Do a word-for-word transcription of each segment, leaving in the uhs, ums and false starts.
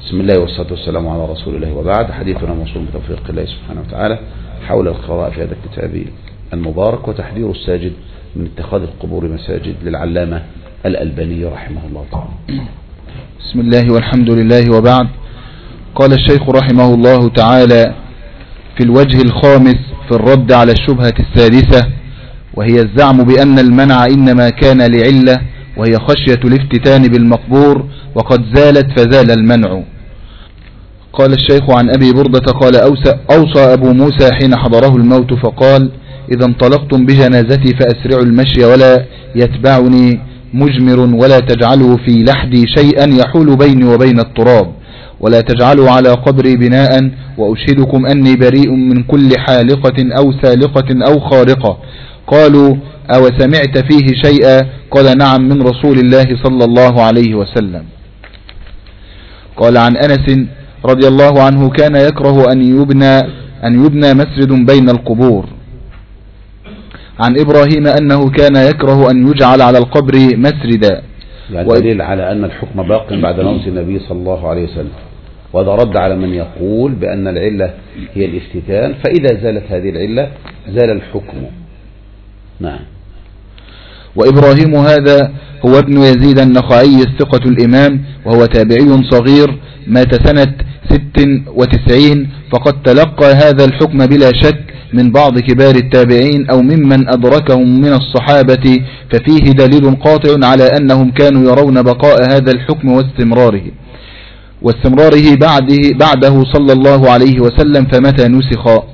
بسم الله والصلاة والسلام على رسول الله، وبعد. حديثنا موصول بتوفيق الله سبحانه وتعالى حول القراءة في هذا الكتاب المبارك وتحذير الساجد من اتخاذ القبور مساجد للعلامة الألباني رحمه الله تعالى. بسم الله والحمد لله، وبعد. قال الشيخ رحمه الله تعالى في الوجه الخامس في الرد على الشبهة السادسة، وهي الزعم بأن المنع إنما كان لعلة، وهي خشية الافتتان بالمقبور، وقد زالت فزال المنع. قال الشيخ عن أبي بردة قال أوصى أبو موسى حين حضره الموت فقال: إذا انطلقتم بجنازتي فأسرعوا المشي ولا يتبعني مجمر، ولا تجعلوا في لحدي شيئا يحول بيني وبين التراب، ولا تجعلوا على قبري بناء، وأشهدكم أني بريء من كل حالقة أو سالقة أو خارقة. قالوا: أو سمعت فيه شيئا؟ قال: نعم، من رسول الله صلى الله عليه وسلم. قال عن أنس رضي الله عنه: كان يكره أن يبنى أن يبنى مسجد بين القبور. عن إبراهيم أنه كان يكره أن يجعل على القبر مسجدا، يعني دليل على أن الحكم باق بعد موت النبي صلى الله عليه وسلم، وهذا رد على من يقول بأن العلة هي الافتتان، فإذا زالت هذه العلة زال الحكم. نعم. وإبراهيم هذا هو ابن يزيد النخعي الثقة الإمام، وهو تابعي صغير، مات سنة ست وتسعين، فقد تلقى هذا الحكم بلا شك من بعض كبار التابعين أو ممن أدركهم من الصحابة، ففيه دليل قاطع على أنهم كانوا يرون بقاء هذا الحكم واستمراره واستمراره بعده, بعده صلى الله عليه وسلم، فمتى نسخ.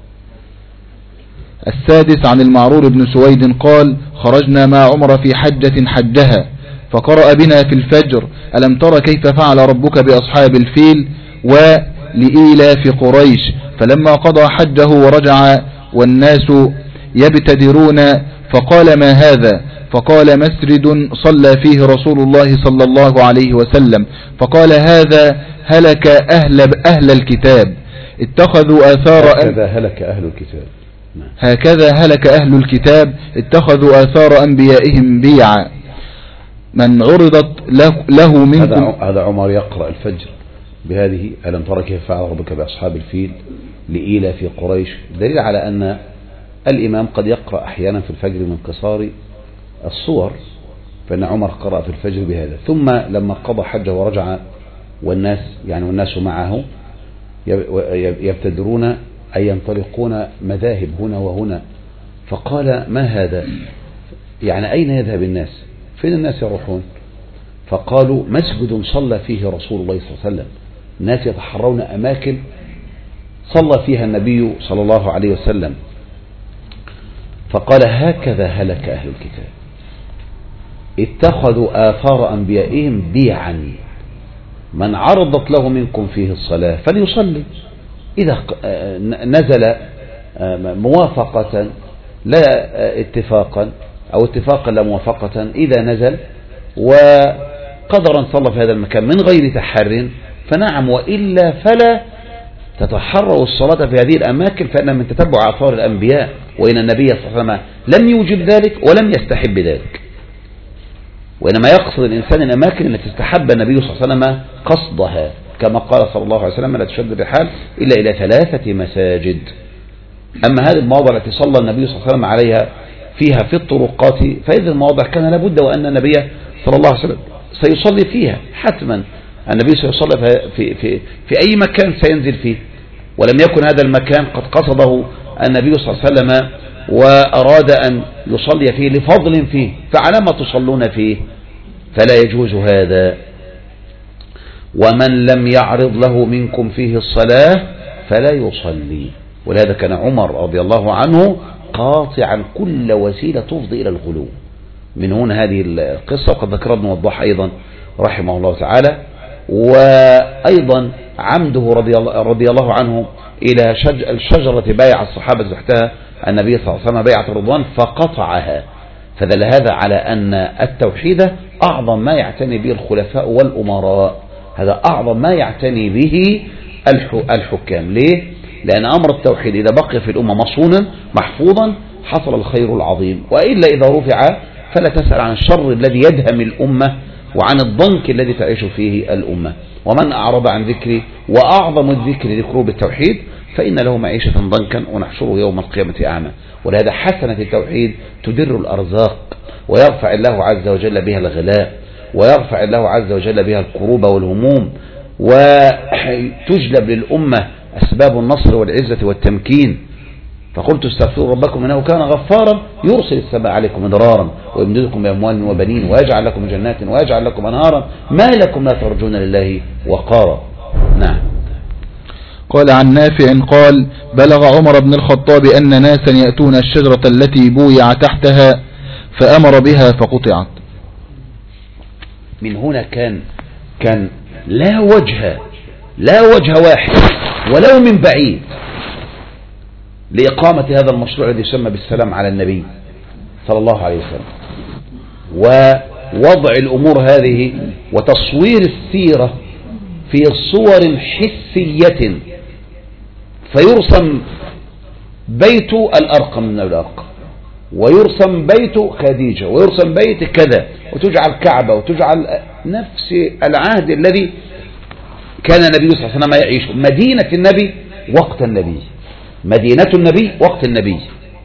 السادس عن المعرور بن سويد قال: خرجنا مع عمر في حجة حجها، فقرأ بنا في الفجر: ألم تر كيف فعل ربك بأصحاب الفيل ولإيلاف قريش. فلما قضى حجه ورجع والناس يبتدرون فقال: ما هذا؟ فقال: مسجد صلى فيه رسول الله صلى الله عليه وسلم. فقال: هذا هلك أهل, أهل الكتاب اتخذوا آثار هكذا هلك أهل الكتاب هكذا هلك أهل الكتاب اتخذوا آثار أنبيائهم بيعا، من عرضت له منكم. هذا عمر يقرأ الفجر بهذه: ألم تر كيف فعل ربك بأصحاب الفيل لإيلاف قريش. دليل على أن الإمام قد يقرأ أحيانا في الفجر من قصار الصور، فإن عمر قرأ في الفجر بهذا. ثم لما قضى حجه ورجع والناس يعني والناس معه يبتدرون أي ينطلقون مذاهب هنا وهنا، فقال: ما هذا؟ يعني أين يذهب الناس؟ فين الناس يروحون؟ فقالوا: مسجد صلى فيه رسول الله صلى الله عليه وسلم. الناس يتحرون أماكن صلى فيها النبي صلى الله عليه وسلم. فقال: هكذا هلك أهل الكتاب اتخذوا آثار أنبيائهم بيعا، من عرضت له منكم فيه الصلاة فليصلي، إذا نزل موافقة لا اتفاقا أو اتفاقا لا موافقة، إذا نزل وقدرا صلى في هذا المكان من غير تحر فنعم، وإلا فلا تتحروا الصلاة في هذه الأماكن، فإن من تتبع آثار الأنبياء، وإن النبي صلى الله عليه وسلم لم يوجب ذلك ولم يستحب ذلك، وإنما يقصد الإنسان الأماكن التي استحب النبي صلى الله عليه وسلم قصدها، كما قال صلى الله عليه وسلم: لا تشد الرحال إلا إلى ثلاثة مساجد. أما هذه المواضع التي صلى النبي صلى الله عليه وسلم عليها فيها في الطرقات، فإذا المواضع كان لابد وأن النبي صلى الله عليه وسلم سيصلي فيها حتما. النبي سيصلي في, في, في أي مكان سينزل فيه، ولم يكن هذا المكان قد قصده النبي صلى الله عليه وسلم وأراد أن يصلي فيه لفضل فيه، فعلى ما تصلون فيه؟ فلا يجوز هذا. ومن لم يعرض له منكم فيه الصلاة فلا يصلي. ولهذا كان عمر رضي الله عنه قاطعا كل وسيلة تفضي إلى الغلو. من هنا هذه القصة، وقد ذكر ابن وضاح أيضا رحمه الله تعالى. وأيضا عمده رضي الله عنه إلى الشجرة بايع الصحابة تحتها النبي صلى الله عليه وسلم بيعة الرضوان فقطعها، فدل هذا على أن التوحيد أعظم ما يعتني به الخلفاء والأمراء، هذا أعظم ما يعتني به الحكام. ليه؟ لأن أمر التوحيد إذا بقي في الأمة مصونا محفوظا حصل الخير العظيم، وإلا إذا رفع فلا تسأل عن الشر الذي يدهم الأمة وعن الضنك الذي تعيش فيه الأمة. ومن أعرض عن ذكري، وأعظم الذكر ذكره بالتوحيد، فإن له معيشة ضنكا ونحشره يوم القيامة أعمى. ولهذا حسنة التوحيد تدر الأرزاق، ويرفع الله عز وجل بها الغلاء، ويرفع الله عز وجل بها الكروب والهموم، وتجلب للأمة أسباب النصر والعزة والتمكين. فقلت استغفروا ربكم إنه كان غفارا يرسل السماء عليكم مدرارا ويمددكم بأموال وبنين ويجعل لكم جنات ويجعل لكم أنهارا ما لكم لا ترجون لله وقارا. نعم. قال عن نافع قال بلغ عمر بن الخطاب أن ناسا يأتون الشجرة التي بويع تحتها فأمر بها فقطعت. من هنا كان كان لا وجه لا وجه واحد ولو من بعيد لإقامة هذا المشروع الذي يسمى بالسلام على النبي صلى الله عليه وسلم، ووضع الأمور هذه وتصوير السيرة في صور حسية، فيرسم بيت الأرقم من الأرقم، ويرسم بيت خديجة، ويرسم بيت كذا، وتجعل كعبة، وتجعل نفس العهد الذي كان النبي صلى الله عليه وسلم يعيش، مدينة النبي وقت النبي، مدينة النبي وقت النبي.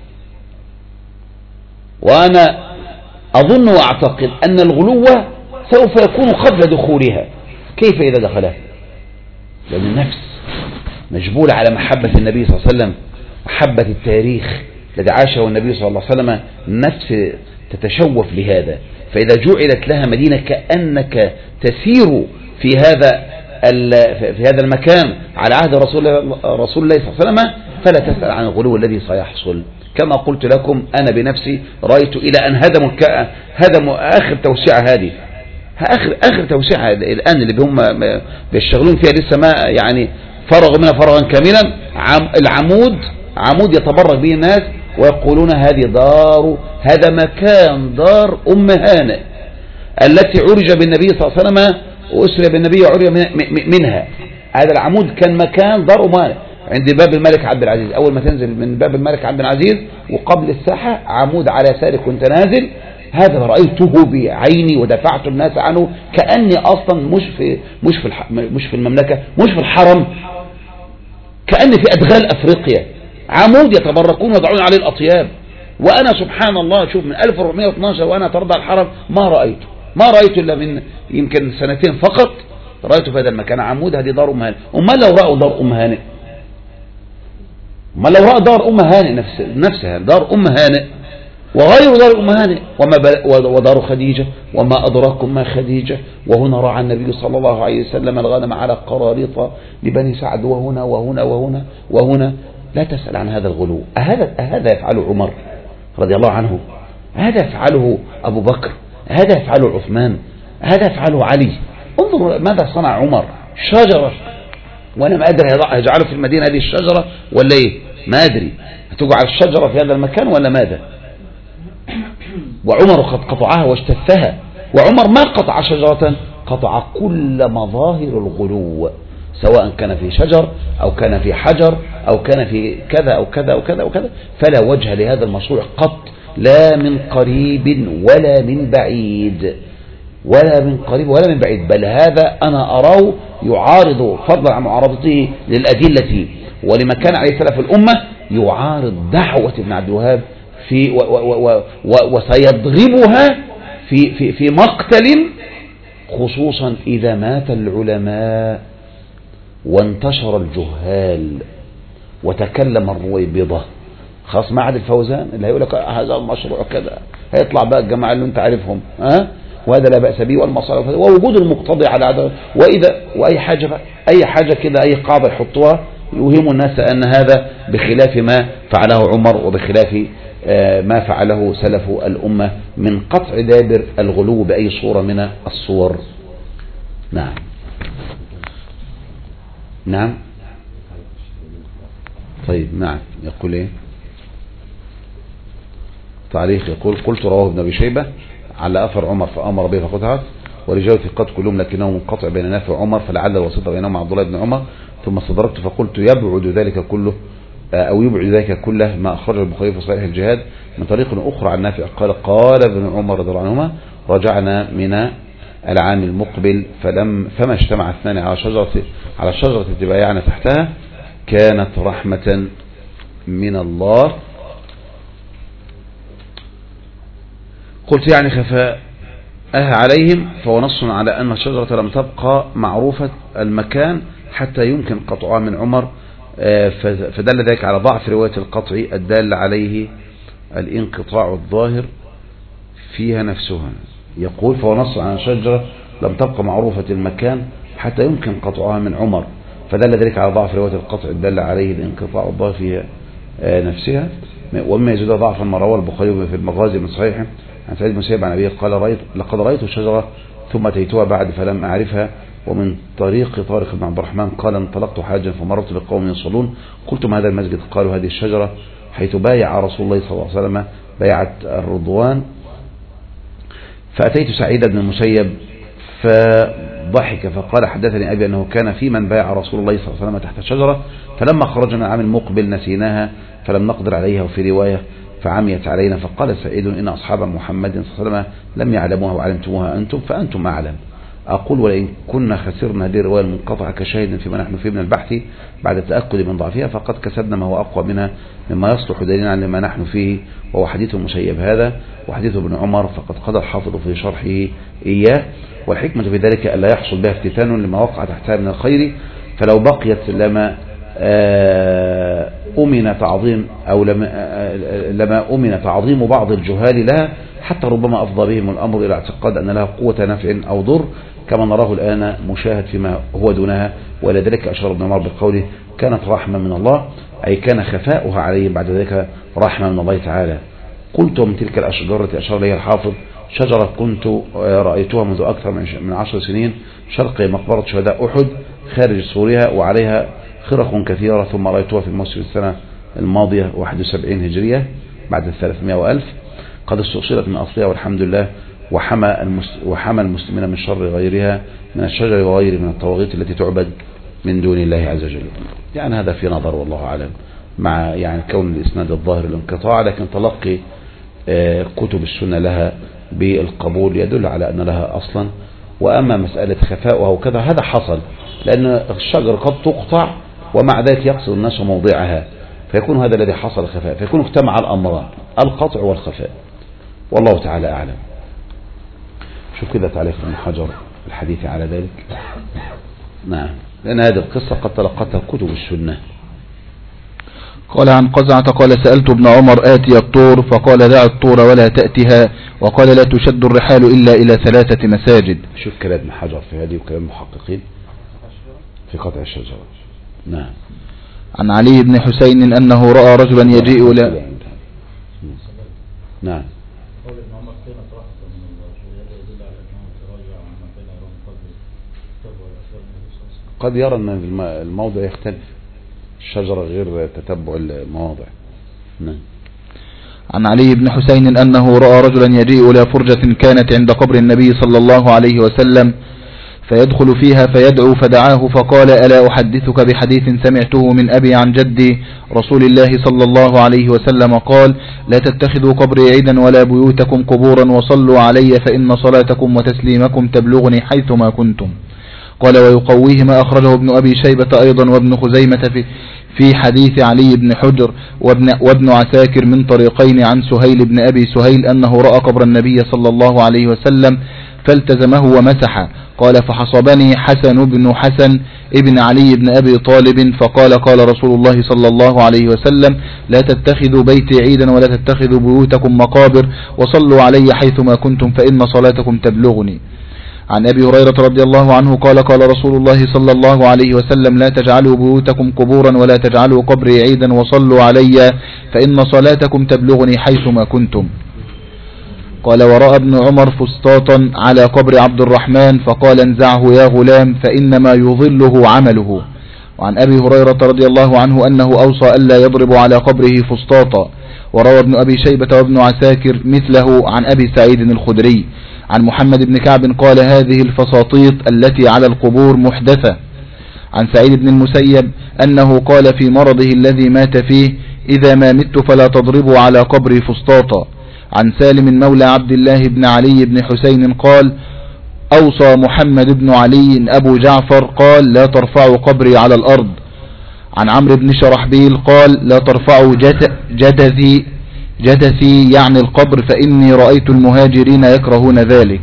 وأنا أظن وأعتقد أن الغلو سوف يكون قبل دخولها. كيف إذا دخلها؟ لأن النفس مجبولة على محبة النبي صلى الله عليه وسلم، محبة التاريخ الذي عاشه النبي صلى الله عليه وسلم، النفس تتشوف لهذا. فإذا جعلت لها مدينة كأنك تسير في هذا في هذا المكان على عهد رسول رسول الله صلى الله عليه وسلم، فلا تسأل عن الغلو الذي سيحصل. كما قلت لكم أنا بنفسي رأيت إلى أن هدموا هدموا آخر توسعة هذه، آخر آخر توسعة الآن اللي هم بيشتغلون فيها لسه ما يعني فرغوا منها فرغا كاملا. العمود عمود يتبرك به الناس ويقولون هذه دار، هذا مكان دار أم هانئ التي عرج بالنبي صلى الله عليه وسلم وأسري بالنبي وعرج منها. هذا العمود كان مكان دار أم هانئ عند باب الملك عبد العزيز. أول ما تنزل من باب الملك عبد العزيز وقبل الساحة عمود على يسارك وانت نازل، هذا رأيته بعيني ودفعت الناس عنه كأني أصلا مش في مش في مش في المملكة، مش في الحرم، كأني في أدغال أفريقيا. عمود يتبركون ويضعون عليه الأطياب، وأنا سبحان الله شوف من ألف وأربعمائة واثناشر وأنا ترضى الحرم ما رأيته ما رأيته إلا من يمكن سنتين فقط رأيته في هذا المكان. عمود هذه دار أم هانئ. وما لو رأوا دار أم هانئ، ما لو رأى دار أم هانئ نفس نفسها دار أم هانئ وغير دار أم هانئ ودار خديجة، وما أدراكم ما خديجة. وهنا رعى النبي صلى الله عليه وسلم الغنم على قراريط لبني سعد، وهنا وهنا وهنا وهنا. لا تسأل عن هذا الغلو. أهذا أهذا يفعله عمر رضي الله عنه؟ هذا يفعله أبو بكر؟ هذا يفعله عثمان؟ هذا يفعله علي؟ انظروا ماذا صنع عمر. شجرة، وأنا ما أدري هجعله في المدينة هذه الشجرة ولا إيه، ما أدري هتجعل الشجرة في هذا المكان ولا ماذا. وعمر قد قطعها واجتثها. وعمر ما قطع شجرة، قطع كل مظاهر الغلو، سواء كان في شجر أو كان في حجر أو كان في كذا أو كذا أو كذا أو كذا. فلا وجه لهذا المشروع قط، لا من قريب ولا من بعيد، ولا من قريب ولا من بعيد، بل هذا أنا أراه يعارض فضلا عن معارضته للأدلة ولما كان عليه سلف الأمة، يعارض دعوة ابن عبد الوهاب في و و و و وسيضربها في في في مقتل، خصوصا إذا مات العلماء وانتشر الجهال وتكلم الرويبضة. خاص ما عاد الفوزان اللي هيقول لك هذا المشروع كذا، هيطلع بقى الجماعة اللي انت عارفهم ها، وهذا لا بأس به والمصالح ووجود المقتضي على عدد، وإذا وأي حاجة بقى أي حاجة كده أي قاعدة يحطوها يوهموا الناس أن هذا بخلاف ما فعله عمر وبخلاف ما فعله سلف الأمة من قطع دابر الغلو بأي صورة من الصور. نعم نعم طيب نعم. يقول ايه تعليق؟ يقول قلت رواه ابن أبي شيبة على أثر عمر فأمر به فقطعت، ورجال ثقات كلهم لكنه منقطع بين نافع وعمر، فلعل الوسيط بينهما عبد الله بن عمر. ثم صدرت فقلت يبعد ذلك كله أو يبعد ذلك كله ما أخرجه البخاري في صحيح الجهاد من طريق أخرى عن نافع قال قال ابن عمر رضي الله عنهما رجعنا من العام المقبل، فلم فما اجتمع اثنان على شجرة على شجرة تبايعن تحتها كانت رحمة من الله. قلت يعني خفاء أه عليهم، فهو نص على أن الشجرة لم تبقى معروفة المكان حتى يمكن قطعها من عمر، فدل ذلك على ضعف رواية القطع الدال عليه الانقطاع الظاهر فيها نفسها. يقول فهو نص على شجرة لم تبقى معروفة المكان حتى يمكن قطعها من عمر، فدل ذلك على ضعف رواية القطع الدال عليه الانقطاع الظاهر فيها نفسها. ومما يزيد ضعفا ما رواه البخاري في المغازي من صحيحه عن سعيد بن المسيب عن أبيه قال رأيت لقد رأيت الشجرة ثم أتيتها بعد فلم أعرفها. ومن طريق طارق بن عبد الرحمن قال انطلقت حاجا فمررت بقوم يصلون قلت ما هذا المسجد؟ قالوا هذه الشجرة حيث بايع رسول الله صلى الله عليه وسلم بيعة الرضوان. فأتيت سعيد بن المسيب فضحك فقال حدثني أبي أنه كان في من بايع رسول الله صلى الله عليه وسلم تحت الشجرة، فلما خرجنا العام المقبل نسيناها فلم نقدر عليها، وفي رواية فعميت علينا. فقال سعيد إن أصحاب محمد صلى الله عليه وسلم لم يعلموها وعلمتموها أنتم فأنتم أعلم. أقول ولئن كنا خسرنا هذه الرواية المنقطعة كشاهد فيما نحن فيه من البحث بعد التأكد من ضعفها، فقد كسبنا ما هو أقوى منها مما يصلح دليلا عن لما نحن فيه، وهو حديث المسيب هذا وحديث ابن عمر، فقد قضى الحافظ في شرحه إياه. والحكمة في ذلك ألا يحصل بها افتتان لما وقع تحتها من الخير، فلو بقيت لما أمن تعظيم أو لما, لما أمن تعظيم بعض الجهال لها حتى ربما أفضى بهم الأمر إلى اعتقاد أن لها قوة نفع أو ضر كما نراه الآن مشاهد فيما هو دونها. ولذلك أشار ابن عمر بقوله كانت رحمة من الله، أي كان خفاؤها عليهم بعد ذلك رحمة من الله تعالى. قلت من تلك الأشجار التي أشار إليها الحافظ شجرة كنت رأيتها منذ أكثر من عشر سنين شرق مقبرة شهداء أحد خارج سوريا، وعليها خرق كثيرة، ثم رأيتها في الموسم السنة الماضية واحد وسبعين هجرية بعد الثلاثمائة وألف قد استؤصلت من أصلها والحمد لله، وحمى وحمى المسلمين من شر غيرها من الشجر وغيره من الطواغيت التي تعبد من دون الله عز وجل. يعني هذا في نظر والله أعلم، مع يعني كون الإسناد الظاهر الانقطاع، لكن تلقي كتب السنة لها بالقبول يدل على أن لها أصلا. وأما مسألة خفاؤها وكذا هذا حصل لأن الشجر قد تقطع ومع ذلك يقصد الناس موضعها، فيكون هذا الذي حصل خفاء، فيكون اجتمع الأمران القطع والخفاء، والله تعالى أعلم. شوف كده تعليق ابن حجر الحديث على ذلك. نعم، لأن هذه القصة قد تلقتها كتب السنة. قال عن قزعة قال سألت ابن عمر آتي الطور فقال دع الطور ولا تأتها، وقال لا تشد الرحال إلا إلى ثلاثة مساجد. شوف كلام ابن حجر في هذه وكلام المحققين في قطع الشجرة. نعم. عن علي بن حسين أنه رأى رجلا يجيء إلى نعم قد يرى أن الموضع يختلف، الشجرة غير تتبع المواضع. نعم. عن علي بن حسين أنه رأى رجلا يجيء إلى فرجة كانت عند قبر النبي صلى الله عليه وسلم فيدخل فيها فيدعو، فدعاه فقال ألا أحدثك بحديث سمعته من أبي عن جدي رسول الله صلى الله عليه وسلم قال لا تتخذوا قبري عيدا ولا بيوتكم قبورا وصلوا علي فإن صلاتكم وتسليمكم تبلغني حيثما كنتم. قال ويقويه ما أخرجه ابن أبي شيبة أيضا وابن خزيمة في في حديث علي بن حجر وابن, وابن عساكر من طريقين عن سهيل بن أبي سهيل أنه رأى قبر النبي صلى الله عليه وسلم فالتزمه ومسح. قال فحصبني حسن بن حسن ابن علي بن أبي طالب فقال قال رسول الله صلى الله عليه وسلم لا تتخذوا بيتي عيدا ولا تتخذوا بيوتكم مقابر وصلوا علي حيثما كنتم فإن صلاتكم تبلغني. عن أبي هريرة رضي الله عنه قال قال رسول الله صلى الله عليه وسلم لا تجعلوا بيوتكم قبورا ولا تجعلوا قبري عيدا وصلوا علي فإن صلاتكم تبلغني حيثما كنتم. قال ورأى ابن عمر فسطاطا على قبر عبد الرحمن فقال انزعه يا غلام فإنما يظله عمله. وعن أبي هريرة رضي الله عنه أنه أوصى ألا يضرب على قبره فسطاطا. وروى ابن أبي شيبة وابن عساكر مثله عن أبي سعيد الخدري عن محمد بن كعب قال هذه الفساطيط التي على القبور محدثة. عن سعيد بن المسيب أنه قال في مرضه الذي مات فيه إذا ما مت فلا تضربوا على قبري فسطاطا. عن سالم مولى عبد الله بن علي بن حسين قال أوصى محمد بن علي أبو جعفر قال لا ترفعوا قبري على الأرض. عن عمرو بن شرحبيل قال لا ترفعوا جدثي جدثي يعني القبر فإني رأيت المهاجرين يكرهون ذلك.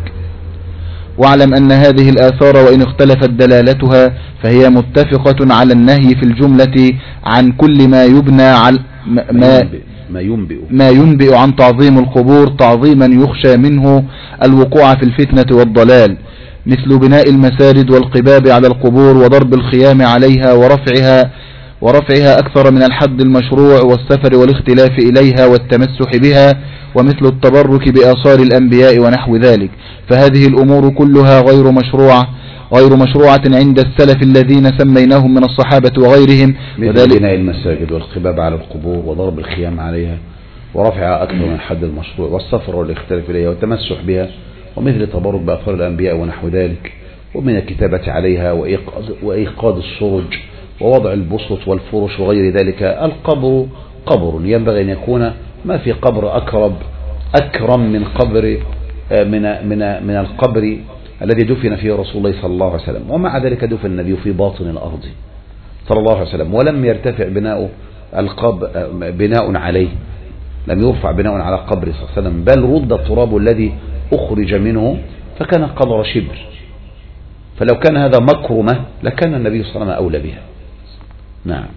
واعلم أن هذه الآثار وإن اختلفت دلالتها فهي متفقة على النهي في الجملة عن كل ما يبنى على ما ما ينبئ ما ينبئ عن تعظيم القبور تعظيما يخشى منه الوقوع في الفتنة والضلال، مثل بناء المساجد والقباب على القبور وضرب الخيام عليها ورفعها ورفعها أكثر من الحد المشروع والسفر والاختلاف إليها والتمسح بها، ومثل التبرك بآثار الأنبياء ونحو ذلك. فهذه الأمور كلها غير مشروعة غير مشروعة عند السلف الذين سميناهم من الصحابة وغيرهم، مثل بناء المساجد والقباب على القبور وضرب الخيام عليها ورفعها أكثر من الحد المشروع والسفر والاختلاف إليها والتمسح بها، ومثل التبرك بآثار الأنبياء ونحو ذلك، ومن الكتابة عليها وإيقاد السرج ووضع البسط والفرش وغير ذلك. القبر قبر ينبغي أن يكون ما في قبر أكرم أكرم من قبر من من من القبر الذي دفن فيه رسول الله صلى الله عليه وسلم، ومع ذلك دفن النبي في باطن الأرض صلى الله عليه وسلم، ولم يرتفع بناء القبر بناء عليه، لم يرفع بناء على قبر صلى الله عليه وسلم، بل رد التراب الذي أخرج منه فكان قدر شبر. فلو كان هذا مكرمة لكان النبي صلى الله عليه وسلم أولى بها. نعم.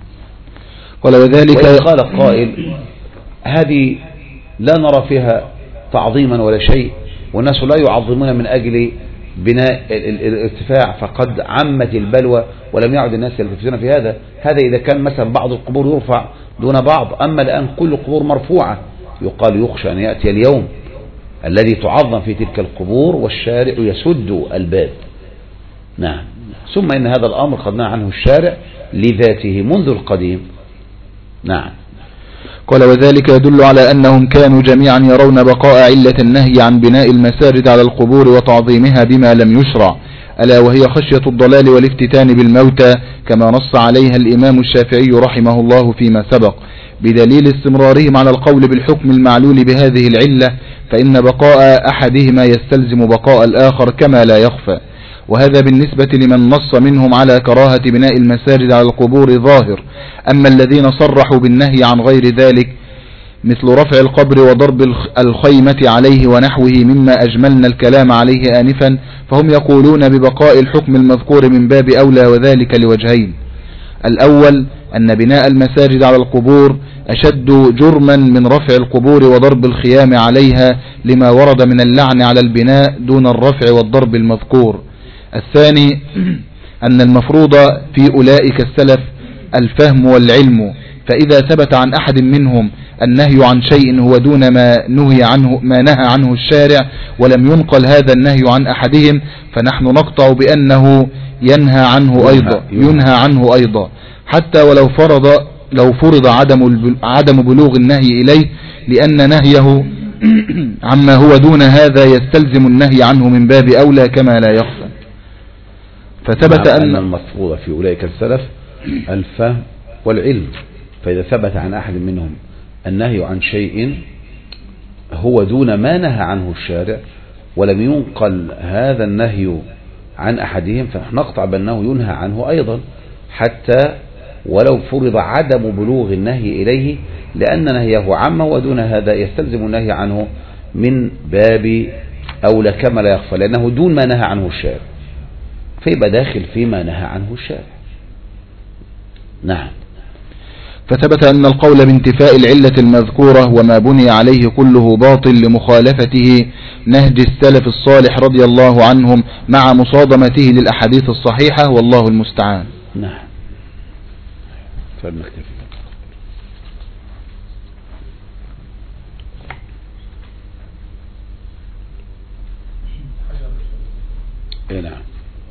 وذلك وإن قال قائل هذه لا نرى فيها تعظيما ولا شيء، والناس لا يعظمون من أجل بناء الارتفاع، فقد عمت البلوى ولم يعد الناس يلتفتون في هذا. هذا إذا كان مثلا بعض القبور يرفع دون بعض، أما الآن كل القبور مرفوعة، يقال يخشى أن يأتي اليوم الذي تعظم في تلك القبور والشارع يسد الباب. نعم. ثم إن هذا الأمر قد نهى عنه الشارع لذاته منذ القديم. نعم. قال وذلك يدل على أنهم كانوا جميعا يرون بقاء علة النهي عن بناء المساجد على القبور وتعظيمها بما لم يشرع، ألا وهي خشية الضلال والافتتان بالموتى، كما نص عليها الإمام الشافعي رحمه الله فيما سبق، بدليل استمرارهم على القول بالحكم المعلول بهذه العلة، فإن بقاء أحدهما يستلزم بقاء الآخر كما لا يخفى. وهذا بالنسبة لمن نص منهم على كراهة بناء المساجد على القبور ظاهر. أما الذين صرحوا بالنهي عن غير ذلك مثل رفع القبر وضرب الخيمة عليه ونحوه مما أجملنا الكلام عليه آنفا، فهم يقولون ببقاء الحكم المذكور من باب أولى، وذلك لوجهين: الأول أن بناء المساجد على القبور أشد جرما من رفع القبور وضرب الخيام عليها لما ورد من اللعن على البناء دون الرفع والضرب المذكور. الثاني أن المفروض في أولئك السلف الفهم والعلم، فإذا ثبت عن أحد منهم النهي عن شيء هو دون ما نهي عنه ما نهى عنه الشارع ولم ينقل هذا النهي عن أحدهم، فنحن نقطع بأنه ينهى عنه أيضا ينهى عنه أيضا حتى ولو فرض لو فرض عدم عدم بلوغ النهي إليه، لأن نهيه عما هو دون هذا يستلزم النهي عنه من باب أولى كما لا يخفى. فثبت أن المفروض في أولئك السلف الفهم والعلم، فإذا ثبت عن أحد منهم النهي عن شيء هو دون ما نهى عنه الشارع ولم ينقل هذا النهي عن أحدهم، فنحن نقطع بأنه ينهى عنه أيضا حتى ولو فرض عدم بلوغ النهي إليه، لأن نهيه عامه ودون هذا يستلزم النهي عنه من باب أولى كما لا يخفى، لأنه دون ما نهى عنه الشارع، فيبقى داخل فيما نهى عنه الشارع. نعم. فثبت أن القول بانتفاء العلة المذكورة وما بني عليه كله باطل لمخالفته نهج السلف الصالح رضي الله عنهم مع مصادمته للأحاديث الصحيحة، والله المستعان. نعم. فلنكتفي. اي نعم.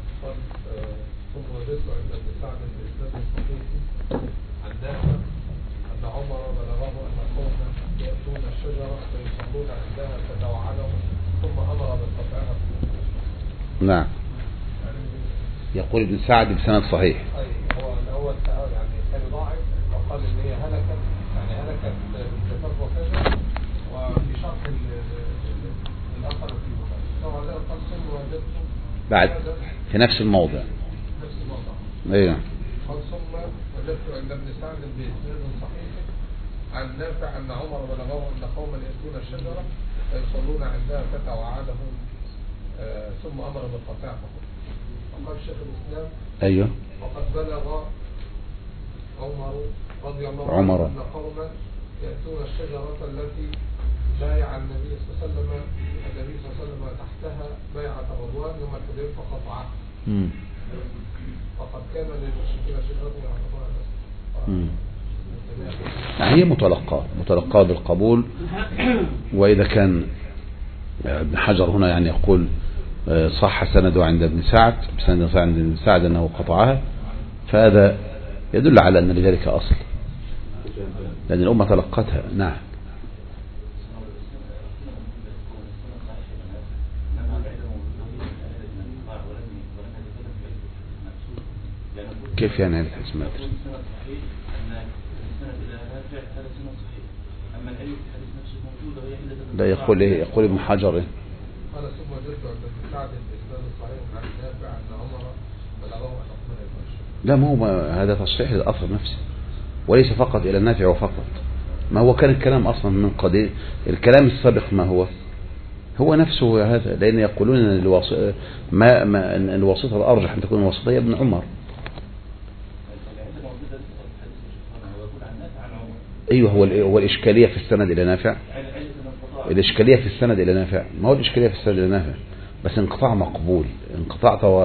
نعم. يقول ابن سعد بسند صحيح. هو هو يعني كان ضاعف وقال ان هي هلكت، يعني هلكت بالجفاف وكذا، وفي شرح الاخر في البخاري طبعا لا قال ثم وجدته بعد في نفس الموضع. نفس الموضع. ايوه. قال ثم وجدت عند ابن سعد بإسناد صحيح عن نافع أن عمر بلغه أن قوما يأتون الشجرة فيصلون عندها فتوعدهم آه ثم أمر بالقطاع فقط. وقال شيخ الإسلام ايوه. وقد بلغ عمر رضي الله عمر. عنه أن قوما يأتون الشجرة التي بايع النبي صلى الله عليه وسلم النبي صلى الله عليه وسلم تحتها بيعة الرضوان يوم الحديبية فقطعها. امم وقد كان للمشركين شجرة يعتبرها هي متلقاة متلقاة بالقبول. وإذا كان ابن حجر هنا يعني يقول صح سنده عند ابن سعد بسند عند ابن سعد أنه قطعها، فهذا يدل على أن لذلك أصل، لأن الأمة تلقتها. نعم. كيف يعني هذه الحسمات؟ لا يقول إيه؟ يقول ابن حجر إيه؟ قال ثم وجدت عند ابن سعد الإسناد الصحيح عن نافع أن عمر بلغه أن عثمان يباشر. لا، ما هو هذا تصحيح للأثر نفسه وليس فقط إلى النافع وفقط. ما هو كان الكلام أصلا من قديم، الكلام السابق ما هو هو نفسه هذا، لأن يقولون أن الواسطة ما ما أن الواسطة الأرجح أن تكون الواسطة هي ابن عمر. أيوه. هو هو الإشكالية في السند إلى نافع. الإشكالية في السند إلى نافع ما هو الإشكالية في السند إلى نافع، بس انقطاع مقبول، انقطاع تو...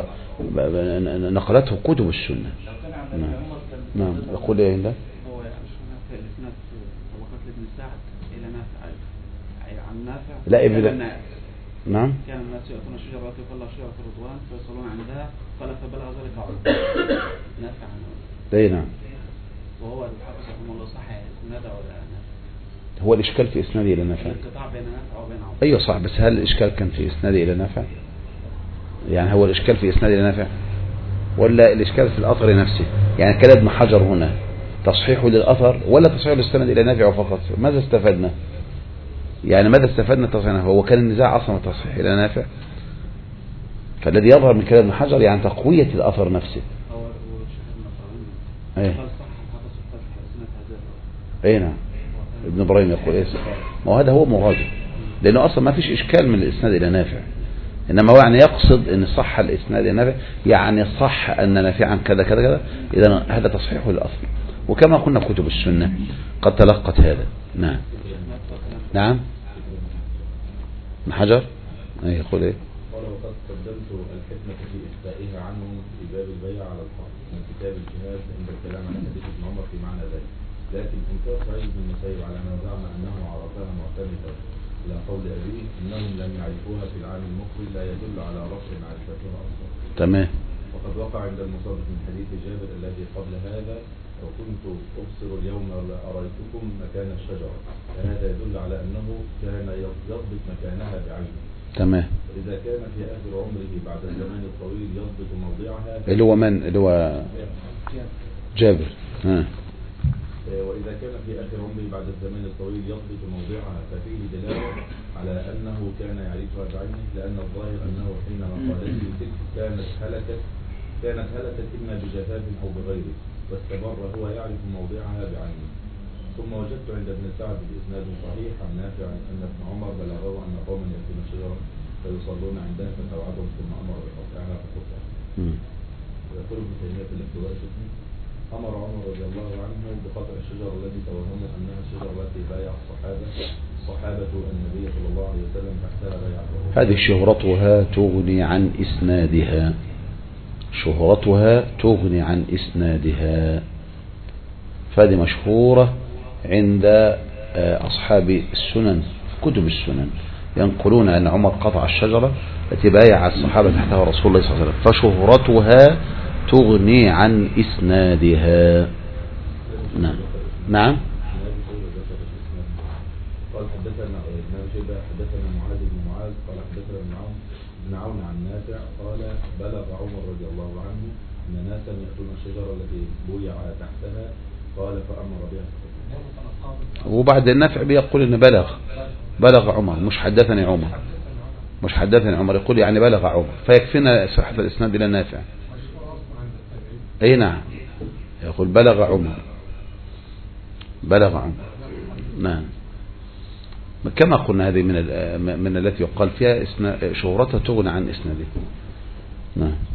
نقلته كتب السنة. نعم. نعم. يقول إيه ده؟ هو في الإسناد طبقات لابن سعد إلى نافع عن نافع. لا ابدا. نعم. كان الناس يأتون الشجرة ويقول شجرة الرضوان فيصلون عندها قال فبلغ ذلك عمر نافع عنه. أي نعم. وهو الحافظ رحمه الله صح إسناده ولا نافع؟ هو الإشكال في إسناده إلى نافع. الانقطاع بين نافع وبين عمر. أيوة صح، بس هل الإشكال كان في إسناده إلى نافع؟ يعني هو الإشكال في إسناده إلى نافع ولا الإشكال في الأثر نفسه؟ يعني كلام ابن حجر هنا تصحيح للأثر ولا تصحيح للسند إلى نافع فقط؟ ماذا استفدنا؟ يعني ماذا استفدنا تصحيح نافع؟ هو كان النزاع أصلا تصحيح إلى نافع، فالذي يظهر من كلام ابن حجر يعني تقوية الأثر نفسه. هو هو الشيخ أيه. قال صح الحافظ في إسناد هذا. أي نعم. ابن إبراهيم يقول إيه؟ ما هو هذا هو مراجع، لأنه أصلا ما فيش إشكال من الإسناد إلى نافع، إنما هو يعني يقصد أن صح الإسناد إلى نافع، يعني صح أن نافعا كذا كذا كذا، إذا هذا تصحيح للأصل. وكما قلنا كتب السنة قد تلقت هذا. نعم. نعم. ابن حجر أي يقول إيه؟ قال وقد قدمت الحكمة في إخفائها عنه في باب البيع على الحق من كتاب الجهاد عند الكلام عن حديث ابن عمر في معنى ذلك، لكن إنكار سعيد بن المسيب على من زعم أنه عرفها معتمدا إلى قول أبيه إنهم لم يعرفوها في العام المقبل لا يدل على رفع معرفتها أصلا. تمام. وقد وقع عند المصادف من حديث جابر الذي قبل هذا وكنت أبصر اليوم أريتكم مكان الشجرة، فهذا يدل على أنه كان يضبط مكانها بعينه. تمام. إذا كان في آخر عمره بعد الزمان الطويل يضبط موضعها اللي هو من اللي هو جابر. ها. وإذا كان في آخر عمره بعد الزمان الطويل يضبط موضعها ففيه دلالة على أنه كان يعرفها بعينه، لأن الظاهر أنه حينما قالت تلك كانت هلكت كانت هلكت إما بجفاف أو بغيره، واستمر هو يعرف موضعها بعينه. ثم وجدت عند ابن سعد بإسناد صحيح عن نافع أن ابن عمر بلغه أن قوما يأتون الشجرة فيصلون عندها فتوعدهم ثم أمر بقطعها فقطعها. ويقول ابن تيمية في الاقتضاء أمر عمر رضي الله عنه بقطع الشجرة التي توهموا أنها الشجرة التي بايع الصحابة صحابة النبي صلى الله عليه وسلم تحتها بيعته. هذه شهرتها تغني عن إسنادها، شهرتها تغني عن إسنادها، فهذه مشهورة عند أصحاب السنن كتب السنن، ينقلون أن عمر قطع الشجرة التي بايع الصحابة تحتها رسول الله صلى الله عليه وسلم، فشهرتها تغني عن إسنادها. نعم. نعم. قال حدثنا ابن شيبة حدثنا معاذ بن معاذ قال حدثنا ابن عون بن عون عن نافع قال بلغ عمر رضي الله عنه أن ناسا يأتون الشجرة التي بويع تحتها قال فأمر بها. وبعد النافع بيقول إن بلغ بلغ عمر مش حدثني عمر. مش حدثني عمر، يقول يعني بلغ عمر، فيكفينا صحة الإسناد إلى نافع. أي نعم، يقول بلغ عمر، بلغ عمر. نعم، كما قلنا هذه من من التي يقال فيها شهرتها تغنى عن إسناده. نعم.